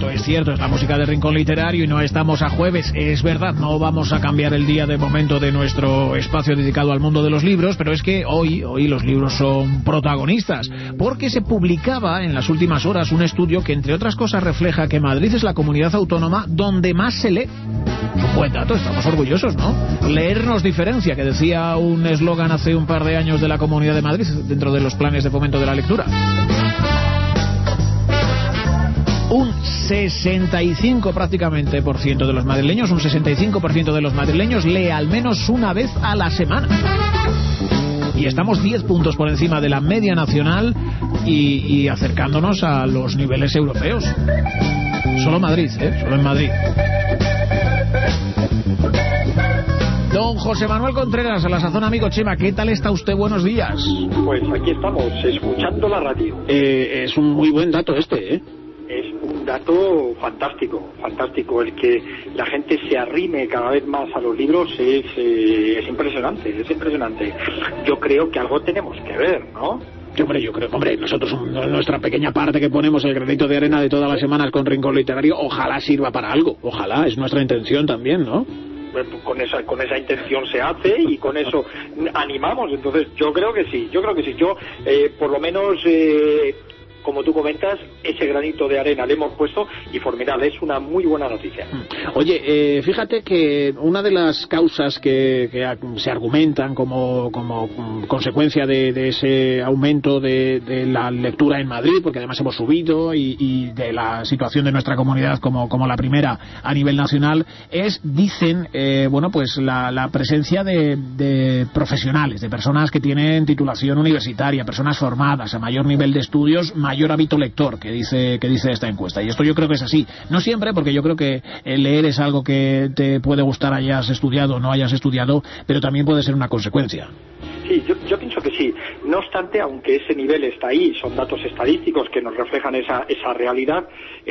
cierto, es la música de Rincón Literario y no estamos a jueves, es verdad, no vamos a cambiar el día de momento de nuestro espacio dedicado al mundo de los libros, pero es que hoy los libros son protagonistas, porque se publicaba en las últimas horas un estudio que entre otras cosas refleja que Madrid es la comunidad autónoma donde más se lee. Un buen dato, estamos orgullosos, ¿no? Leer nos diferencia, que decía un eslogan hace un par de años de la Comunidad de Madrid dentro de los planes de fomento de la lectura. Un 65% prácticamente de los madrileños, un 65% de los madrileños lee al menos una vez a la semana. Y estamos 10 puntos por encima de la media nacional y acercándonos a los niveles europeos. Solo Madrid, solo en Madrid. Don José Manuel Contreras, a la sazón amigo Chema, ¿qué tal está usted? Buenos días. Pues aquí estamos, escuchando la radio. Es un muy buen dato este, Es un dato fantástico. El que la gente se arrime cada vez más a los libros es impresionante. Yo creo que algo tenemos que ver, ¿no? Hombre, nosotros, nuestra pequeña parte que ponemos, el granito de arena de todas las semanas con Rincón Literario, ojalá sirva para algo. Ojalá, es nuestra intención también, ¿no? Pues con esa intención se hace y con eso animamos. Entonces yo creo que sí. Yo por lo menos, como tú comentas, ese granito de arena le hemos puesto y formidable, es una muy buena noticia. Oye, fíjate que una de las causas que se argumentan como consecuencia de ese aumento de la lectura en Madrid, porque además hemos subido, y de la situación de nuestra comunidad como la primera a nivel nacional, dicen, pues la presencia de profesionales, de personas que tienen titulación universitaria, personas formadas a mayor nivel de estudios, mayor hábito lector, que dice esta encuesta. Y esto yo creo que es así. No siempre, porque yo creo que leer es algo que te puede gustar, hayas estudiado o no hayas estudiado, pero también puede ser una consecuencia. Sí, yo pienso que sí. No obstante, aunque ese nivel está ahí, son datos estadísticos que nos reflejan esa realidad,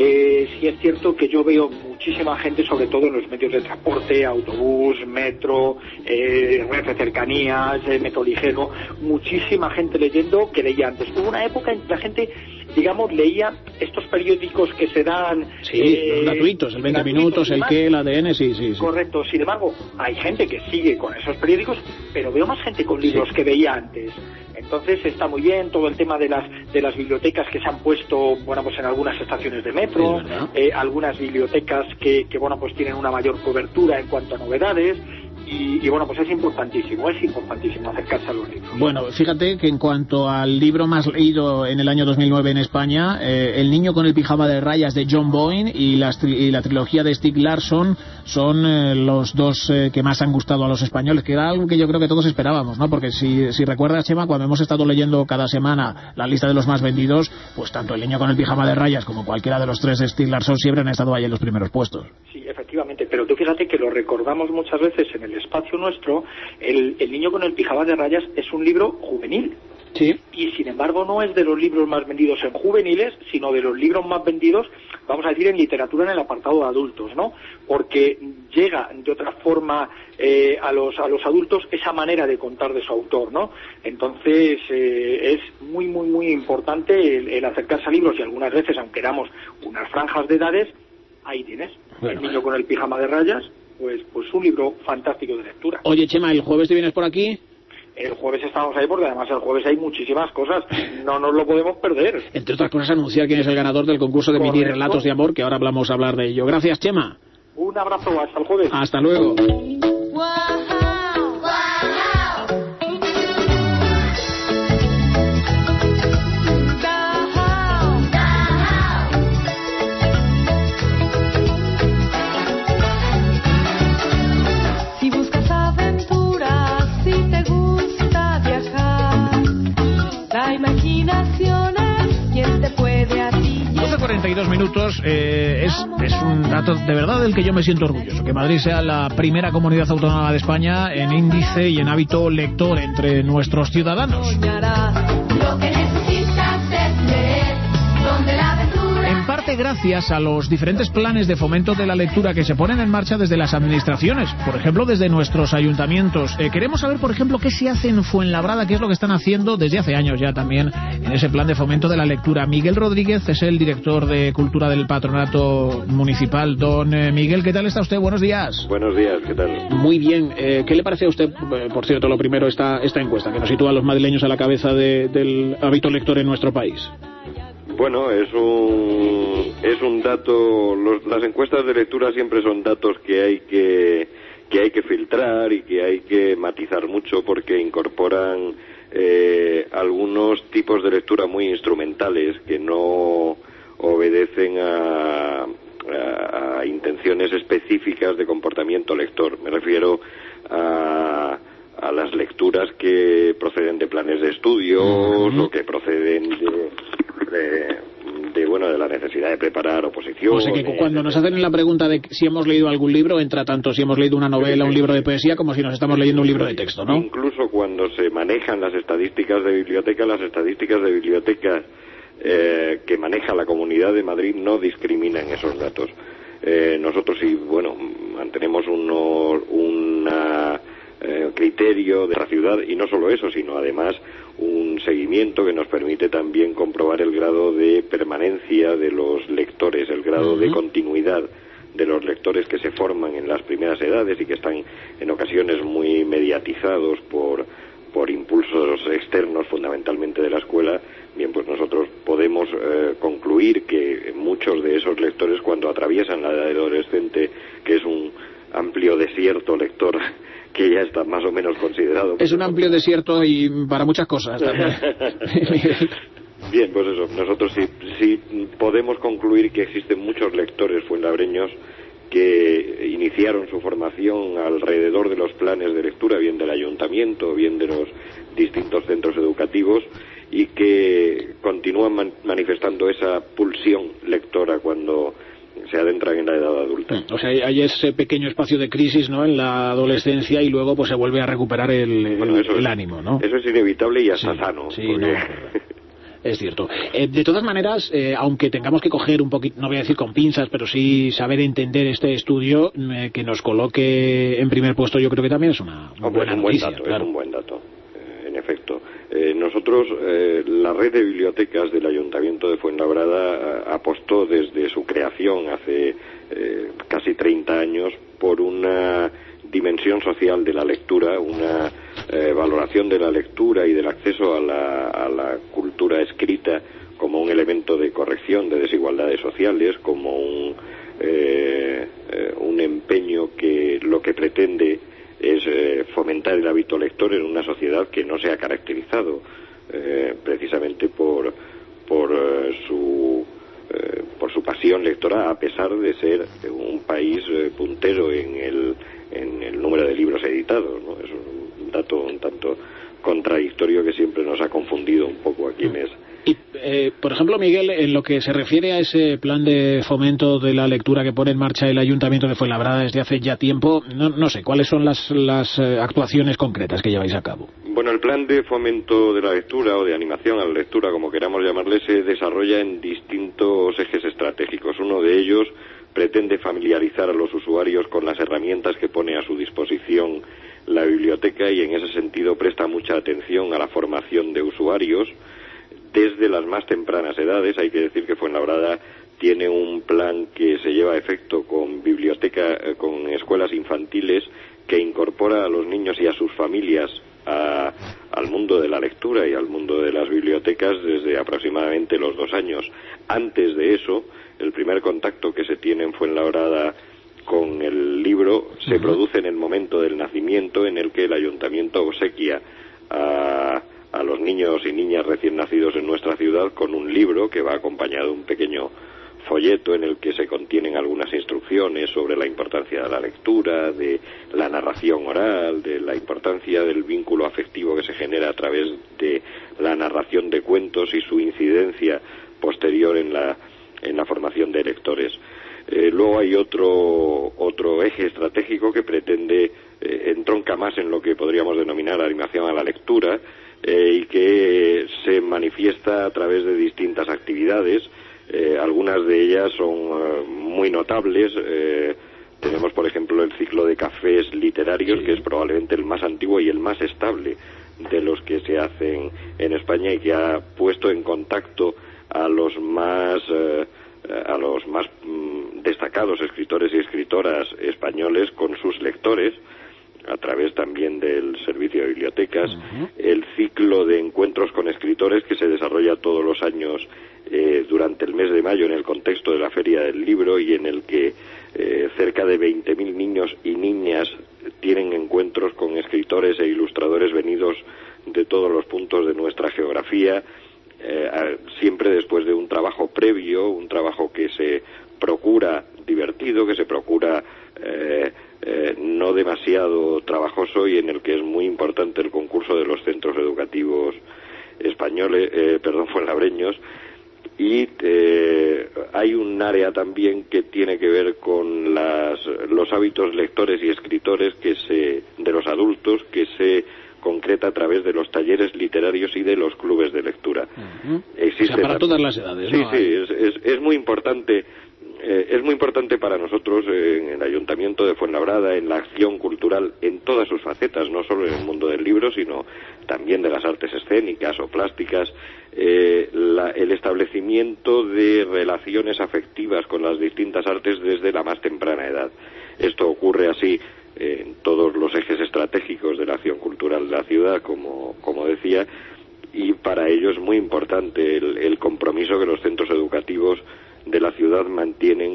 sí es cierto que yo veo muchísima gente, sobre todo en los medios de transporte, autobús, metro, red de cercanías, metro ligero, muchísima gente leyendo que leía antes. Hubo una época en que la gente, digamos, leía estos periódicos que se dan... los gratuitos, el 20 minutos, el qué, el ADN, sí. Correcto. Sin embargo, hay gente que sigue con esos periódicos, pero veo más gente con libros que veía antes. Entonces está muy bien todo el tema de las bibliotecas que se han puesto, pues en algunas estaciones de metro, algunas bibliotecas que pues tienen una mayor cobertura en cuanto a novedades. Y pues es importantísimo acercarse a los libros. Bueno, fíjate que en cuanto al libro más leído en el año 2009 en España, El niño con el pijama de rayas de John Boyne y la trilogía de Stieg Larsson son los dos que más han gustado a los españoles, que era algo que yo creo que todos esperábamos, ¿no? Porque si recuerdas, Chema, cuando hemos estado leyendo cada semana la lista de los más vendidos, pues tanto El niño con el pijama de rayas como cualquiera de los tres de Stieg Larsson siempre han estado ahí en los primeros puestos. Sí, efectivamente, pero tú fíjate que lo recordamos muchas veces en el espacio nuestro. El niño con el pijama de rayas es un libro juvenil. Sí. Y sin embargo no es de los libros más vendidos en juveniles, sino de los libros más vendidos, vamos a decir, en literatura en el apartado de adultos, ¿no? Porque llega de otra forma a los adultos esa manera de contar de su autor, ¿no? Entonces es muy importante el acercarse a libros, y algunas veces, aunque damos unas franjas de edades, ahí tienes, El niño con el pijama de rayas, pues un libro fantástico de lectura. Oye, Chema, ¿el jueves te vienes por aquí? El jueves estamos ahí porque además el jueves hay muchísimas cosas, no nos lo podemos perder. Entre otras cosas, anunciar quién es el ganador del concurso de mini relatos de amor, que ahora vamos a hablar de ello. Gracias, Chema. Un abrazo, hasta el jueves. Hasta luego. La imaginación es quien te puede a ti. 12:42 minutos, es un dato de verdad del que yo me siento orgulloso, que Madrid sea la primera comunidad autónoma de España en índice y en hábito lector entre nuestros ciudadanos. Lo que necesitas es leer, donde la aventura... En parte parte gracias a los diferentes planes de fomento de la lectura que se ponen en marcha desde las administraciones, por ejemplo, desde nuestros ayuntamientos. Queremos saber, por ejemplo, qué se hace en Fuenlabrada, qué es lo que están haciendo desde hace años ya también en ese plan de fomento de la lectura. Miguel Rodríguez es el director de Cultura del Patronato Municipal. Don Miguel, ¿qué tal está usted? Buenos días. Buenos días, ¿qué tal? Muy bien. ¿Qué le parece a usted, por cierto, lo primero, esta encuesta, que nos sitúa a los madrileños a la cabeza del hábito lector en nuestro país? Bueno, es un dato. Las encuestas de lectura siempre son datos que hay que filtrar y que hay que matizar mucho, porque incorporan algunos tipos de lectura muy instrumentales que no obedecen a intenciones específicas de comportamiento lector. Me refiero a las lecturas que proceden de planes de estudios o que proceden de la necesidad de preparar oposiciones. O sea que cuando nos hacen la pregunta de si hemos leído algún libro, entra tanto si hemos leído una novela, un libro de poesía, como si nos estamos leyendo un libro de texto, ¿no? Incluso cuando se manejan las estadísticas de biblioteca, que maneja la Comunidad de Madrid no discriminan esos datos. Nosotros sí, mantenemos un criterio de la ciudad, y no solo eso, sino además un seguimiento que nos permite también comprobar el grado de permanencia de los lectores, el grado de continuidad de los lectores que se forman en las primeras edades y que están en ocasiones muy mediatizados por impulsos externos, fundamentalmente de la escuela. Bien, pues nosotros podemos concluir que muchos de esos lectores, cuando atraviesan la edad adolescente, que es un amplio desierto lector que ya está más o menos considerado. Es un amplio desierto y para muchas cosas también. Bien, pues eso, nosotros sí podemos concluir que existen muchos lectores fuenlabreños que iniciaron su formación alrededor de los planes de lectura, bien del ayuntamiento, bien de los distintos centros educativos, y que continúan manifestando esa pulsión lectora cuando se adentran en la edad adulta. O sea, hay ese pequeño espacio de crisis, ¿no?, en la adolescencia, y luego pues se vuelve a recuperar el ánimo, ¿no? Eso es inevitable y hasta sano. Sí, porque... Es cierto. De todas maneras, aunque tengamos que coger un poquito, no voy a decir con pinzas, pero sí saber entender este estudio, que nos coloque en primer puesto, yo creo que también es una buena noticia. Es un buen dato, en efecto. Nosotros, la red de bibliotecas del Ayuntamiento de Fuenlabrada apostó desde su creación hace casi 30 años por una dimensión social de la lectura, una valoración de la lectura y del acceso a la cultura escrita como un elemento de corrección de desigualdades sociales, como un empeño que lo que pretende es fomentar el hábito lector en una sociedad que no se ha caracterizado precisamente por su pasión lectora, a pesar de ser un país puntero en el número de libros editados, ¿no? Es un dato un tanto contradictorio que siempre nos ha confundido un poco a quienes... Y, por ejemplo, Miguel, en lo que se refiere a ese plan de fomento de la lectura que pone en marcha el Ayuntamiento de Fuenlabrada desde hace ya tiempo, no sé, ¿cuáles son las actuaciones concretas que lleváis a cabo? Bueno, el plan de fomento de la lectura, o de animación a la lectura, como queramos llamarle, se desarrolla en distintos ejes estratégicos. Uno de ellos pretende familiarizar a los usuarios con las herramientas que pone a su disposición la biblioteca, y en ese sentido presta mucha atención a la formación de usuarios desde las más tempranas edades. Hay que decir que Fuenlabrada tiene un plan que se lleva a efecto con con escuelas infantiles, que incorpora a los niños y a sus familias al mundo de la lectura y al mundo de las bibliotecas desde aproximadamente los 2 años. Antes de eso, el primer contacto que se tiene en Fuenlabrada con el libro se produce en el momento del nacimiento, en el que el ayuntamiento obsequia a los niños y niñas recién nacidos en nuestra ciudad con un libro que va acompañado de un pequeño folleto en el que se contienen algunas instrucciones sobre la importancia de la lectura, de la narración oral, de la importancia del vínculo afectivo que se genera a través de la narración de cuentos y su incidencia posterior en la formación de lectores. Luego hay otro eje estratégico que pretende entronca más en lo que podríamos denominar animación a la lectura, y que se manifiesta a través de distintas actividades. Algunas de ellas son muy notables. Tenemos, por ejemplo, el ciclo de cafés literarios, que es probablemente el más antiguo y el más estable de los que se hacen en España, y que ha puesto en contacto a los más destacados escritores y escritoras españoles con sus lectores, a través también del servicio de bibliotecas. El ciclo de encuentros con escritores, que se desarrolla todos los años durante el mes de mayo en el contexto de la Feria del Libro, y en el que cerca de 20.000 niños y niñas tienen encuentros con escritores e ilustradores venidos de todos los puntos de nuestra geografía, siempre después de un trabajo previo, un trabajo que se procura divertido, que se procura no demasiado trabajoso, y en el que es muy importante el concurso de los centros educativos españoles, fuenlabreños. Y hay un área también que tiene que ver con los hábitos lectores y escritores de los adultos, que se concreta a través de los talleres literarios y de los clubes de lectura. Para todas las edades, ¿no? Sí, es muy importante. Es muy importante para nosotros en el Ayuntamiento de Fuenlabrada, en la acción cultural en todas sus facetas, no solo en el mundo del libro, sino también de las artes escénicas o plásticas, el establecimiento de relaciones afectivas con las distintas artes desde la más temprana edad. Esto ocurre así en todos los ejes estratégicos de la acción cultural de la ciudad, como decía, y para ello es muy importante el compromiso que los centros educativos de la ciudad mantienen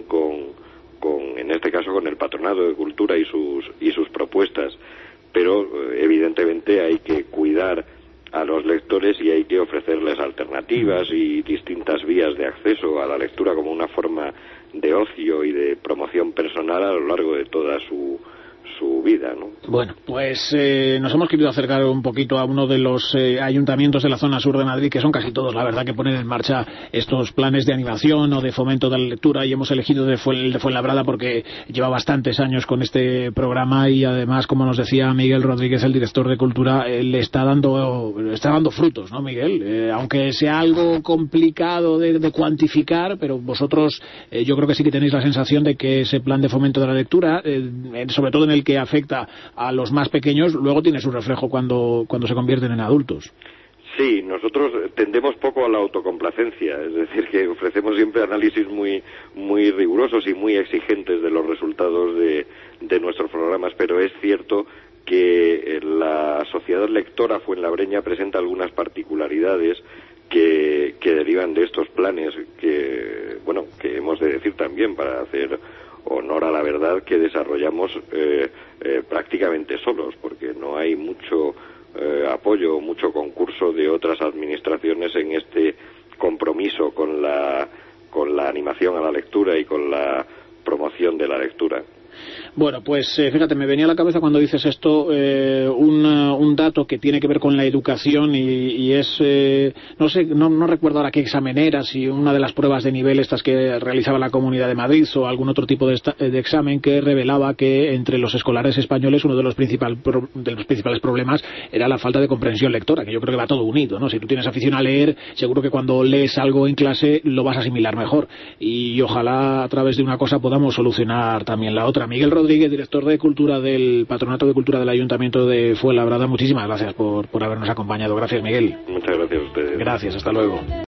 en este caso con el Patronato de Cultura y sus propuestas. Pero evidentemente hay que cuidar a los lectores y hay que ofrecerles alternativas y distintas vías de acceso a la lectura como una forma de ocio y de promoción personal a lo largo de toda su vida, ¿no? Bueno, pues nos hemos querido acercar un poquito a uno de los ayuntamientos de la zona sur de Madrid, que son casi todos, la verdad, que ponen en marcha estos planes de animación o de fomento de la lectura, y hemos elegido el de Fuenlabrada porque lleva bastantes años con este programa, y además, como nos decía Miguel Rodríguez, el director de Cultura, le está dando frutos, ¿no, Miguel? Aunque sea algo complicado de cuantificar, pero vosotros yo creo que sí que tenéis la sensación de que ese plan de fomento de la lectura, sobre todo en el que afecta a los más pequeños, luego tiene su reflejo cuando se convierten en adultos. Sí, nosotros tendemos poco a la autocomplacencia, es decir, que ofrecemos siempre análisis muy rigurosos y muy exigentes de los resultados de nuestros programas, pero es cierto que la sociedad lectora fuenlabreña presenta algunas particularidades que derivan de estos planes, que hemos de decir también, para hacer honor a la verdad, que desarrollamos prácticamente solos, porque no hay mucho apoyo, mucho concurso de otras administraciones en este compromiso con la animación a la lectura y con la promoción de la lectura. Bueno, pues fíjate, me venía a la cabeza cuando dices esto un dato que tiene que ver con la educación y es, no recuerdo ahora qué examen era, si una de las pruebas de nivel estas que realizaba la Comunidad de Madrid o algún otro tipo de examen, que revelaba que entre los escolares españoles uno de los principales problemas era la falta de comprensión lectora, que yo creo que va todo unido, ¿no? Si tú tienes afición a leer, seguro que cuando lees algo en clase lo vas a asimilar mejor, y ojalá a través de una cosa podamos solucionar también la otra. Miguel Rodríguez, director de Cultura del Patronato de Cultura del Ayuntamiento de Fuenlabrada, muchísimas gracias por habernos acompañado. Gracias, Miguel. Muchas gracias a ustedes. Gracias, hasta luego.